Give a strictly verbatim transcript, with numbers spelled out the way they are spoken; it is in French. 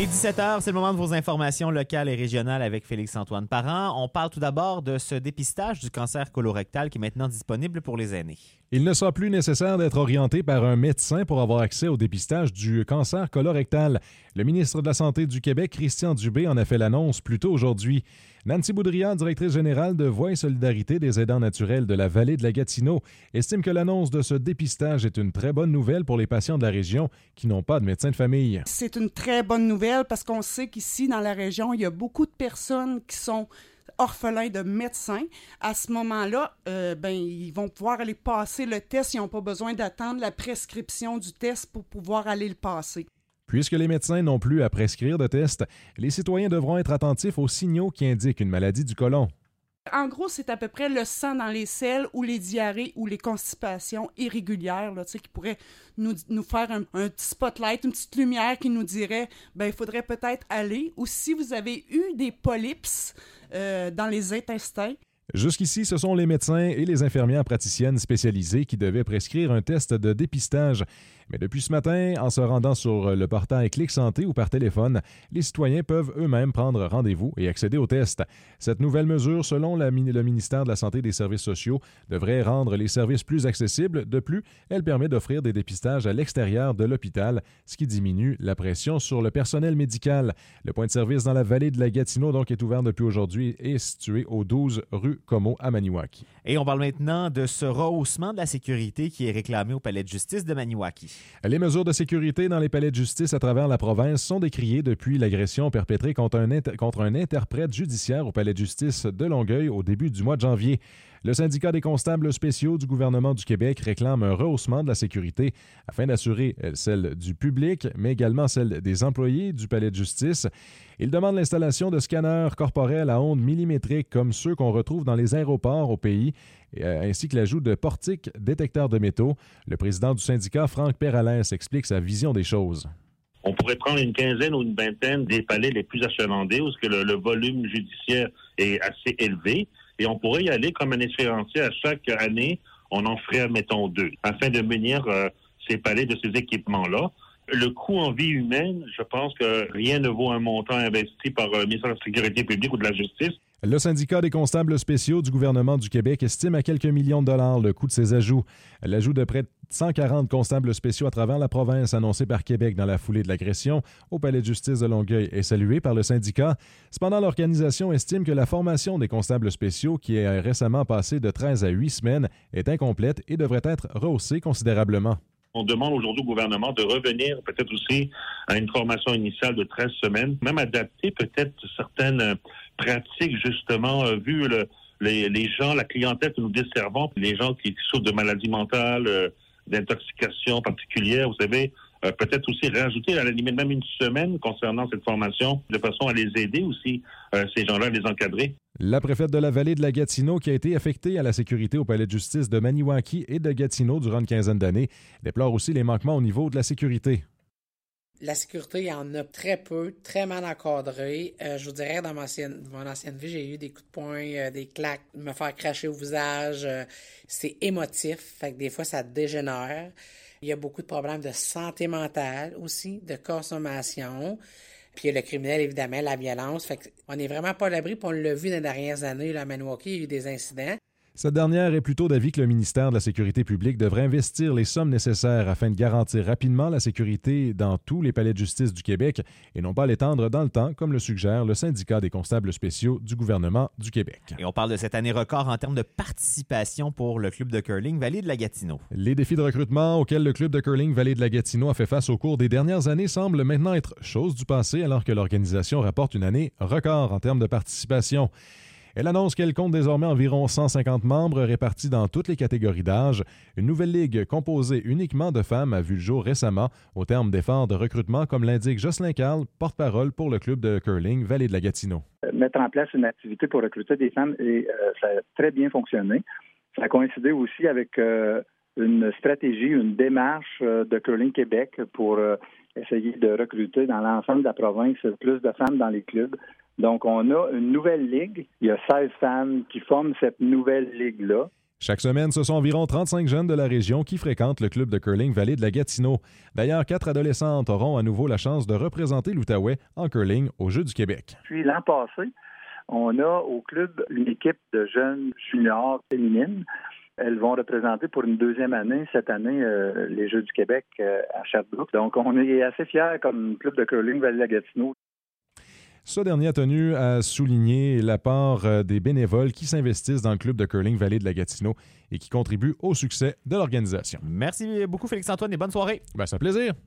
Il est dix-sept heures, c'est le moment de vos informations locales et régionales avec Félix-Antoine Parent. On parle tout d'abord de ce dépistage du cancer colorectal qui est maintenant disponible pour les aînés. Il ne sera plus nécessaire d'être orienté par un médecin pour avoir accès au dépistage du cancer colorectal. Le ministre de la Santé du Québec, Christian Dubé, en a fait l'annonce plus tôt aujourd'hui. Nancy Boudria, directrice générale de Voix et Solidarité des aidants naturels de la vallée de la Gatineau, estime que l'annonce de ce dépistage est une très bonne nouvelle pour les patients de la région qui n'ont pas de médecin de famille. C'est une très bonne nouvelle parce qu'on sait qu'ici, dans la région, il y a beaucoup de personnes qui sont orphelins de médecins. À ce moment-là, euh, ben, ils vont pouvoir aller passer le test. Ils n'ont pas besoin d'attendre la prescription du test pour pouvoir aller le passer. Puisque les médecins n'ont plus à prescrire de tests, les citoyens devront être attentifs aux signaux qui indiquent une maladie du côlon. En gros, c'est à peu près le sang dans les selles ou les diarrhées ou les constipations irrégulières là, tu sais, qui pourraient nous, nous faire un, un petit spotlight, une petite lumière qui nous dirait ben il faudrait peut-être aller. Ou si vous avez eu des polypes euh, dans les intestins. Jusqu'ici, ce sont les médecins et les infirmières praticiennes spécialisées qui devaient prescrire un test de dépistage. Mais depuis ce matin, en se rendant sur le portail Clic Santé ou par téléphone, les citoyens peuvent eux-mêmes prendre rendez-vous et accéder au test. Cette nouvelle mesure, selon la, le ministère de la Santé et des Services sociaux, devrait rendre les services plus accessibles. De plus, elle permet d'offrir des dépistages à l'extérieur de l'hôpital, ce qui diminue la pression sur le personnel médical. Le point de service dans la vallée de la Gatineau donc est ouvert depuis aujourd'hui et est situé au douze rue Como à Maniwaki. Et on parle maintenant de ce rehaussement de la sécurité qui est réclamé au palais de justice de Maniwaki. Les mesures de sécurité dans les palais de justice à travers la province sont décriées depuis l'agression perpétrée contre un, inter- contre un interprète judiciaire au palais de justice de Longueuil au début du mois de janvier. Le syndicat des constables spéciaux du gouvernement du Québec réclame un rehaussement de la sécurité afin d'assurer celle du public, mais également celle des employés du palais de justice. Il demande l'installation de scanners corporels à ondes millimétriques comme ceux qu'on retrouve dans les aéroports au pays, ainsi que l'ajout de portiques détecteurs de métaux. Le président du syndicat, Franck Peralin, explique sa vision des choses. On pourrait prendre une quinzaine ou une vingtaine des palais les plus achalandés où que le, le volume judiciaire est assez élevé. Et on pourrait y aller comme un échéancier. À chaque année, on en ferait, mettons, deux, afin de munir euh, ces palais de ces équipements-là. Le coût en vie humaine, je pense que rien ne vaut un montant investi par le ministère de la Sécurité publique ou de la Justice. Le syndicat des constables spéciaux du gouvernement du Québec estime à quelques millions de dollars le coût de ces ajouts. L'ajout de près de cent quarante constables spéciaux à travers la province annoncé par Québec dans la foulée de l'agression au palais de justice de Longueuil est salué par le syndicat. Cependant, l'organisation estime que la formation des constables spéciaux, qui est récemment passée de treize à huit semaines, est incomplète et devrait être rehaussée considérablement. On demande aujourd'hui au gouvernement de revenir peut-être aussi à une formation initiale de treize semaines, même adapter peut-être certaines pratiques, justement, euh, vu le, les, les gens, la clientèle que nous desservons, les gens qui souffrent de maladies mentales, euh, d'intoxication particulière, vous savez, euh, peut-être aussi rajouter à la limite même une semaine concernant cette formation, de façon à les aider aussi, euh, ces gens-là, à les encadrer. La préfète de la vallée de la Gatineau, qui a été affectée à la sécurité au palais de justice de Maniwaki et de Gatineau durant une quinzaine d'années, déplore aussi les manquements au niveau de la sécurité. La sécurité, il y en a très peu, très mal encadré. Euh, je vous dirais, dans mon ancienne, mon ancienne vie, j'ai eu des coups de poing, euh, des claques, me faire cracher au visage. Euh, c'est émotif, fait que des fois, ça dégénère. Il y a beaucoup de problèmes de santé mentale aussi, de consommation. Puis il y a le criminel, évidemment, la violence. Fait qu'on n'est vraiment pas à l'abri, puis on l'a vu dans les dernières années, là, à Maniwaki, il y a eu des incidents. Cette dernière est plutôt d'avis que le ministère de la Sécurité publique devrait investir les sommes nécessaires afin de garantir rapidement la sécurité dans tous les palais de justice du Québec et non pas l'étendre dans le temps, comme le suggère le syndicat des constables spéciaux du gouvernement du Québec. Et on parle de cette année record en termes de participation pour le club de curling Vallée de la Gatineau. Les défis de recrutement auxquels le club de curling Vallée de la Gatineau a fait face au cours des dernières années semblent maintenant être chose du passé alors que l'organisation rapporte une année record en termes de participation. Elle annonce qu'elle compte désormais environ cent cinquante membres répartis dans toutes les catégories d'âge. Une nouvelle ligue composée uniquement de femmes a vu le jour récemment au terme d'efforts de recrutement, comme l'indique Jocelyn Carl, porte-parole pour le club de curling Vallée de la Gatineau. Mettre en place une activité pour recruter des femmes, et euh, ça a très bien fonctionné. Ça a coïncidé aussi avec euh, une stratégie, une démarche euh, de Curling Québec pour euh, essayer de recruter dans l'ensemble de la province plus de femmes dans les clubs. Donc, on a une nouvelle ligue. Il y a seize femmes qui forment cette nouvelle ligue-là. Chaque semaine, ce sont environ trente-cinq jeunes de la région qui fréquentent le club de curling Vallée de la Gatineau. D'ailleurs, quatre adolescentes auront à nouveau la chance de représenter l'Outaouais en curling aux Jeux du Québec. Puis l'an passé, on a au club une équipe de jeunes juniors féminines. Elles vont représenter pour une deuxième année, cette année, euh, les Jeux du Québec euh, à Sherbrooke. Donc, on est assez fiers comme club de curling Vallée de la Gatineau. Ce dernier a tenu à souligner l'apport des bénévoles qui s'investissent dans le club de curling Vallée de la Gatineau et qui contribuent au succès de l'organisation. Merci beaucoup, Félix-Antoine, et bonne soirée. Ben, c'est un plaisir.